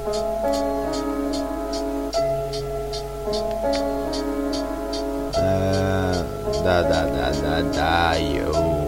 Да, йоу.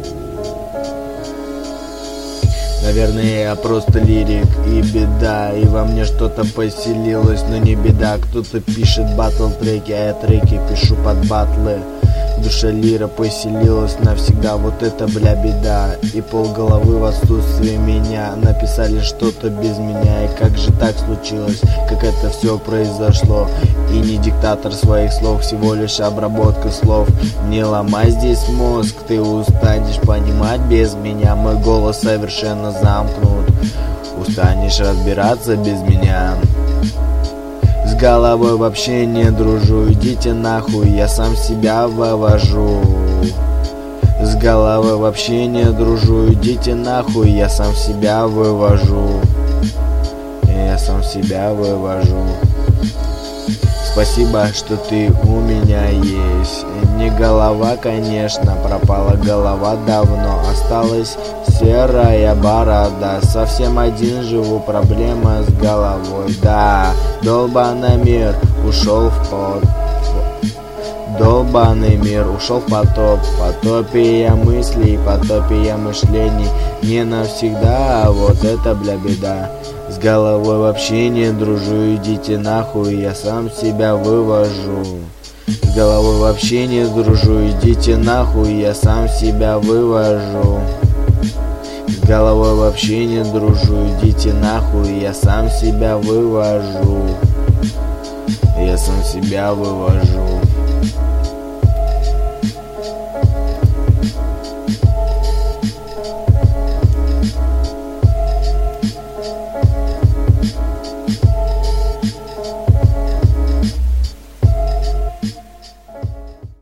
Наверное, я просто лирик и беда, и во мне что-то поселилось, но не беда. Кто-то пишет батл-треки, а я треки пишу под батлы. В душе лира поселилась навсегда, вот это бля беда. И полголовы в отсутствии меня написали что-то без меня. И как же так случилось, как это все произошло? И не диктатор своих слов, всего лишь обработка слов. Не ломай здесь мозг, ты устанешь понимать без меня. Мой голос совершенно замкнут, устанешь разбираться без меня. С головой вообще не дружу, идите нахуй, я сам себя вывожу. С головой вообще не дружу, идите нахуй, я сам себя вывожу. Я сам себя вывожу. Спасибо, что ты у меня есть. Не голова, конечно, пропала голова давно. Осталась серая борода. Совсем один живу, проблема с головой. Да, долбаный мир ушел в пот. Долбаный мир ушел в потоп. Потопе я мыслей, потопе я мышлений. Не навсегда, а вот это бля беда. С головой вообще не дружу, идите нахуй, я сам себя вывожу. С головой вообще не дружу, идите нахуй, я сам себя вывожу. С головой вообще не дружу, идите нахуй, я сам себя вывожу. Я сам себя вывожу.